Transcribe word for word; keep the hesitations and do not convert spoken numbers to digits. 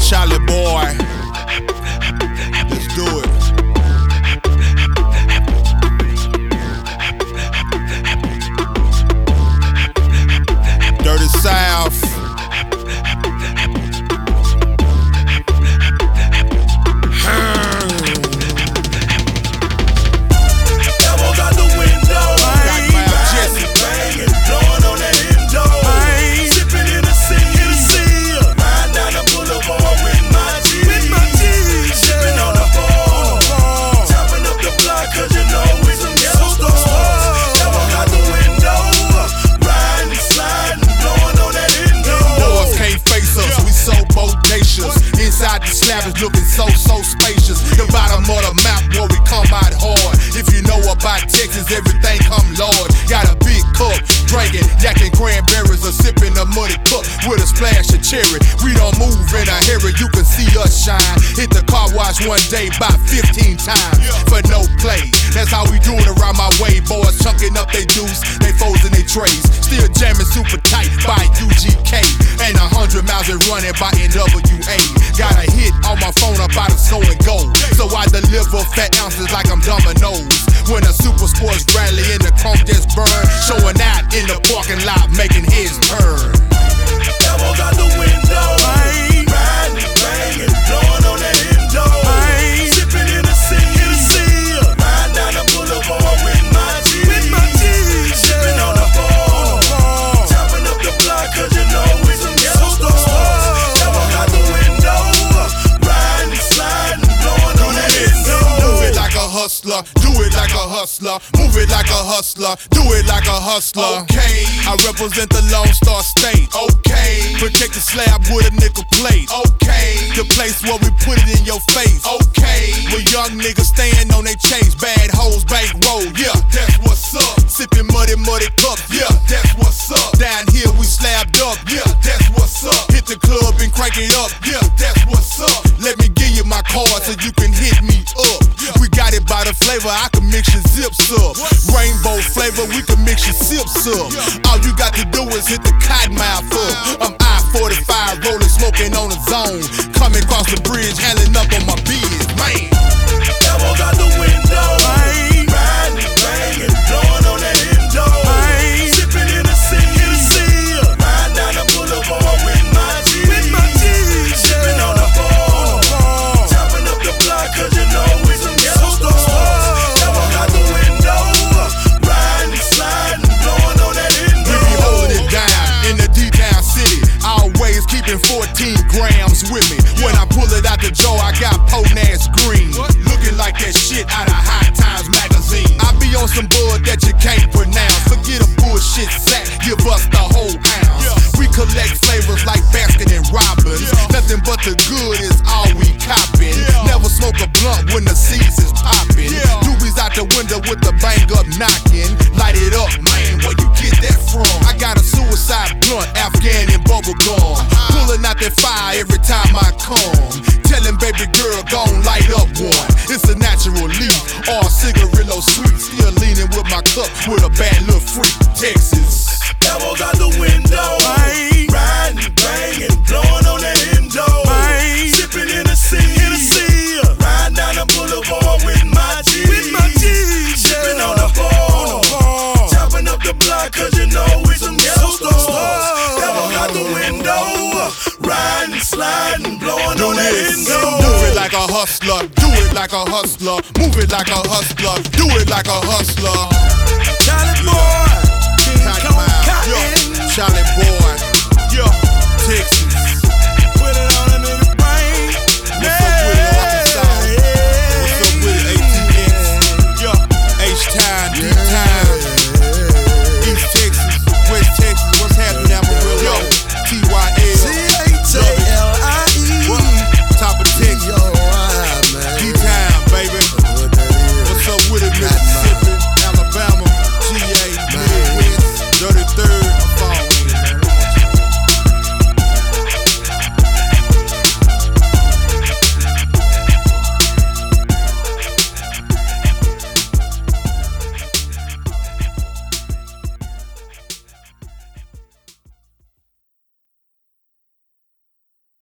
Charlie boy. Let's do it. Dirty South. Inside the slab is looking so, so spacious. The bottom of the map where we come out hard. If you know about Texas, everything come Lord. Got a big cup, drinking, yakking cranberries, or sipping a muddy cup with a splash of cherry. We don't move in a hurry, you can see us shine. Hit the car wash one day by fifteen times for no play. That's how we do it around my way. Boys chunking up they juice, they foes in they trays. Still jamming super tight by U G K. And a hundred miles is running by N W A. Got a hit on my phone about to go and go. So I deliver fat ounces like I'm Domino's. When a super sports rally in the chrome just burn, showing out in the parking lot, making heads turn. Elbows out the window, riding, banging, blowing on that endo. Sipping in the sea, riding down the boulevard with my G. Sipping on the ball, chopping up the block 'cause you know we some yellow stars. Elbows out the window, riding, sliding, blowing on that endo. Move it like a hustler, do it like a hustler. Move it like a hustler, do it like a hustler. Okay, I represent the Lone Star State. okay, Protect the slab with a nickel plate. okay, The place where we put it in your face. okay. Where young niggas staying on they chase. Bad hoes bank roll, yeah, That's what's up. sipping muddy, muddy cup, Yeah, that's what's up. Down here we slabbed up, Yeah, that's what's up. hit the club and crank it up. Yeah, that's what's up. Let me give you my card so you can hit me up. We got it by the flavor, I can mix your zips up. Rainbow flavor, we can mix your sips up. All you got to do is hit the cotton mouth up. I'm I forty-five rolling, smoking on the zone. Coming across the bridge, handling up on my biz, man. Elbows out the window, riding, banging, blowing on that endo. Sipping in the sea, riding down the boulevard with my G. Sipping on the ball, chopping up the block 'cause you know we some yellow stars. Elbows out the window, riding, sliding, blowing on that endo. We be holding it down in the D-Town city. Always keeping fourteen grams with me. When I pull it out the jar, I got potent ass green. Looking like that shit out of High Times magazine. I be on some bud that you can't pronounce. Forget a bullshit sack, give us the whole ounce. We collect flavors like Baskin and Robbins. Nothing but the good is all we copping. Never smoke a blunt when the season's popping. Doobies out the window with the bang up knocking. Light it up, man, where you get that from? I got a suicide blunt, Afghan and bubble gum. Pulling out that fire every time I come. Telling baby girl, gon' light up one. It's a natural leaf or a cigarillo sweet. Still leaning with my cup with a bad little freak. Texas. Elbows out the window, riding, banging, blowing on that endo. Sipping in the sea, riding down the boulevard with my G. Sipping on the ball, chopping up the block 'cause you know we some yellow stars. Elbows out the window, riding, sliding, blowing on that endo. Move it like a hustler, do it like a hustler. Move it like a hustler, do it like a hustler. Charlie boy, King Kong Cotton. Charlie boy.